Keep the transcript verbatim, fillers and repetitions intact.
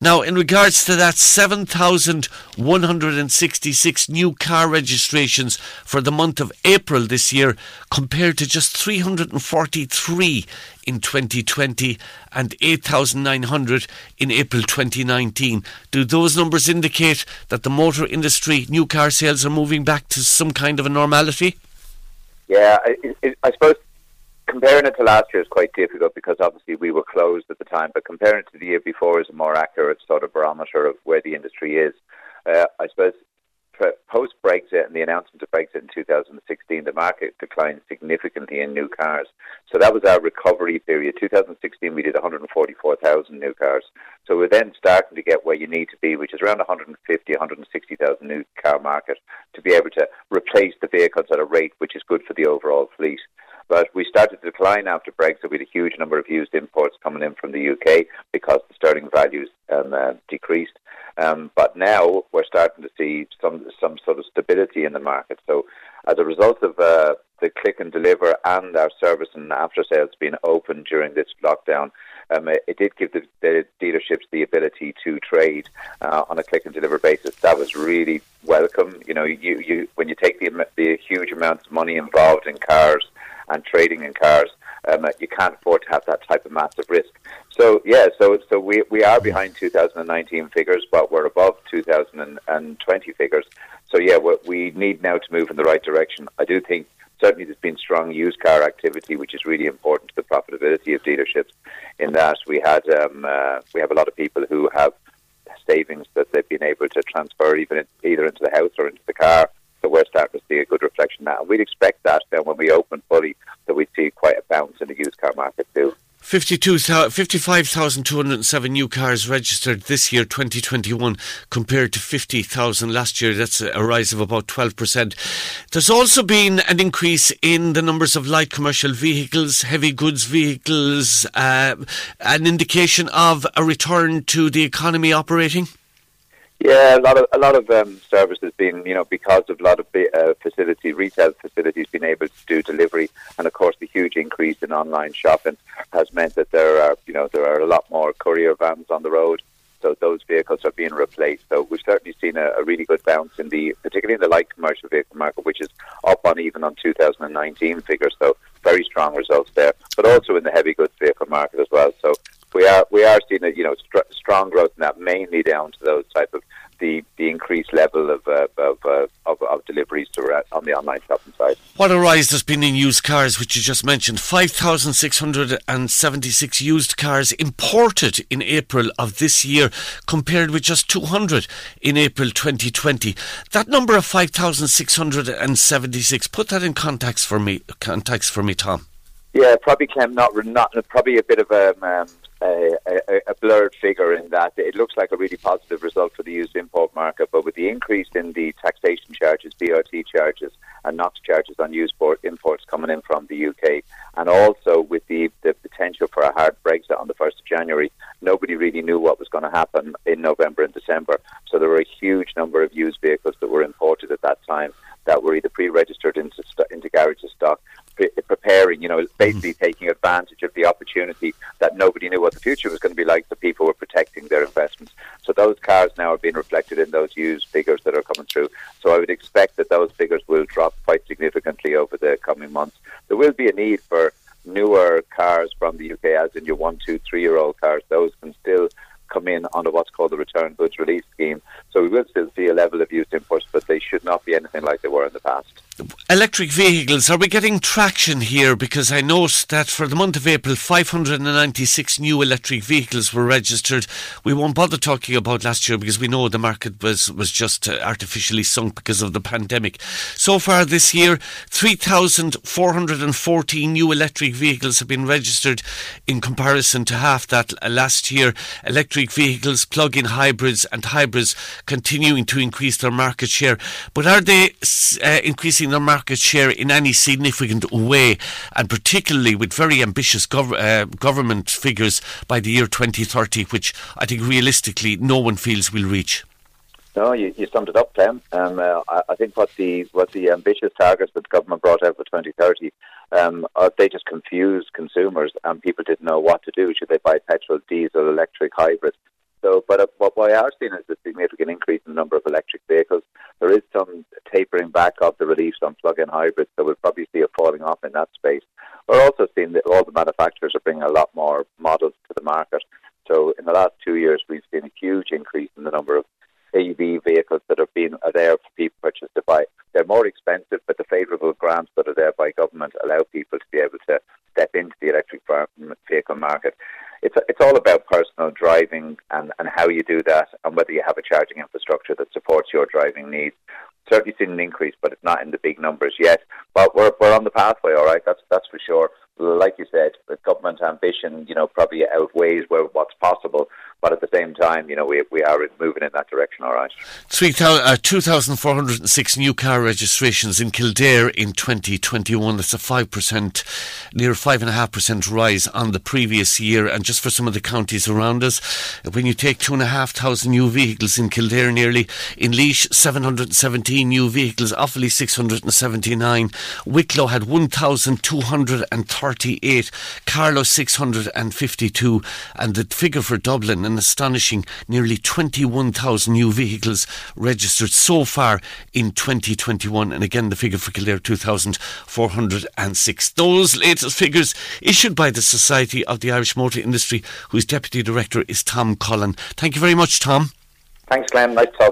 Now, in regards to that, seven thousand one hundred sixty-six new car registrations for the month of April this year, compared to just three hundred forty-three in twenty twenty and eight thousand nine hundred in April twenty nineteen. Do those numbers indicate that the motor industry, new car sales, are moving back to some kind of a normality? Yeah, I, I, I suppose comparing it to last year is quite difficult because obviously we were closed at the time, but comparing it to the year before is a more accurate sort of barometer of where the industry is. Uh, I suppose post-Brexit and the announcement of Brexit in two thousand sixteen, the market declined significantly in new cars. So that was our recovery period. two thousand sixteen, we did one hundred forty-four thousand new cars. So we're then starting to get where you need to be, which is around one hundred fifty, one hundred sixty thousand new car market, to be able to replace the vehicles at a rate which is good for the overall fleet. But we started to decline after Brexit. We had a huge number of used imports coming in from the U K because the sterling values um, uh, decreased. Um, but now we're starting to see some some sort of stability in the market. So as a result of uh, the click and deliver and our service and after sales being open during this lockdown, um, it, it did give the, the dealerships the ability to trade uh, on a click and deliver basis. That was really welcome. You know, you, you when you take the, the huge amounts of money involved in cars and trading in cars, um, you can't afford to have that type of massive risk. So, yeah, so so we we are behind two thousand nineteen figures, but we're above two thousand twenty figures. So, yeah, we need now to move in the right direction. I do think certainly there's been strong used car activity, which is really important to the profitability of dealerships, in that we had um, uh, we have a lot of people who have savings that they've been able to transfer even in, either into the house or into the car. So we're starting to see a good reflection now. And we'd expect that then when we open fully, that we'd see quite a bounce in the used car market too. fifty-five thousand two hundred seven new cars registered this year, twenty twenty-one, compared to fifty thousand last year. That's a rise of about twelve percent. There's also been an increase in the numbers of light commercial vehicles, heavy goods vehicles, uh, an indication of a return to the economy operating? Yeah, a lot of a lot of um, services being, you know, because of a lot of uh, facility, retail facilities being able to do delivery, and of course the huge increase in online shopping has meant that there are, you know, there are a lot more courier vans on the road. So those vehicles are being replaced. So we've certainly seen a, a really good bounce in the, particularly in the light commercial vehicle market, which is up on even on two thousand nineteen figures. So very strong results there, but also in the heavy goods vehicle market as well. So we are we are seeing a, you know, str- strong growth in that, mainly down to those type of the, the increased level of uh, of, uh, of of deliveries to uh, on the online shopping side. What a rise there's been in used cars, which you just mentioned. five thousand six hundred seventy-six used cars imported in April of this year, compared with just two hundred in April twenty twenty. That number of five thousand six hundred seventy-six, put that in context for me, context for me, Tom. Yeah, probably, Clem, not, not probably a bit of a... Um, A, a, a blurred figure in that it looks like a really positive result for the used import market, but with the increase in the taxation charges, B R T charges and NOx charges on used imports coming in from the U K, and also with the, the potential for a hard Brexit on the first of January, nobody really knew what was going to happen in November and December. So there were a huge number of used vehicles that were imported at that time that were either pre-registered into, into garages stock, preparing, you know, basically taking advantage of the opportunity that nobody knew what the future was going to be like, so people were protecting their investments. So those cars now are being reflected in those used figures that are coming through. So I would expect that those figures will drop quite significantly over the coming months. There will be a need for newer cars from the U K, as in your one, two, three-year-old cars. Those can still come in under what's called the Return Goods Release Scheme. So we will still see a level of used imports, but they should not be anything like they were in the past. Electric vehicles, are we getting traction here? Because I note that for the month of April, five hundred ninety-six new electric vehicles were registered. We won't bother talking about last year because we know the market was, was just uh, artificially sunk because of the pandemic. So far this year, three thousand four hundred fourteen new electric vehicles have been registered in comparison to half that last year. Electric vehicles, plug-in hybrids and hybrids continuing to increase their market share. But are they uh, increasing their market share in any significant way, and particularly with very ambitious gov- uh, government figures by the year twenty thirty, which I think realistically no one feels will reach? No, you, you summed it up, Clem. Um, uh, I, I think what the what the ambitious targets that the government brought out for twenty thirty, um, uh, they just confused consumers, and people didn't know what to do. Should they buy petrol, diesel, electric, hybrid? So, but uh, are seeing is a significant increase in the number of electric vehicles. There is some tapering back of the release on plug-in hybrids, so we'll probably see a falling off in that space. We're also seeing that all the manufacturers are bringing a lot more models to the market. So in the last two years, we've seen a huge increase in the number of E V vehicles that are being are there for people purchase to buy. They're more expensive, but the favourable grants that are there by government allow people to be able to step into the electric vehicle market. It's it's all about personal driving and, and how you do that, and whether you have a charging infrastructure that supports your driving needs. Certainly seen an increase, but it's not in the big numbers yet. But we're we're on the pathway, all right. That's that's for sure. Like you said, the government ambition, you know, probably outweighs where, what's possible. But at the same time, you know, we we are moving in that direction, all right. two thousand four hundred six new car registrations in Kildare in twenty twenty-one. That's a five percent, near five point five percent rise on the previous year. And just for some of the counties around us, when you take two thousand five hundred new vehicles in Kildare nearly, in Laois seven hundred seventeen new vehicles, Offaly six hundred seventy-nine, Wicklow had one thousand two hundred thirty-eight, Carlow six hundred fifty-two, and the figure for Dublin, an astonishing nearly twenty-one thousand new vehicles registered so far in twenty twenty-one, and again the figure for Kildare two thousand four hundred six. Those latest figures issued by the Society of the Irish Motor Industry, whose Deputy Director is Tom Cullen. Thank you very much, Tom. Thanks, Glenn. Nice talk.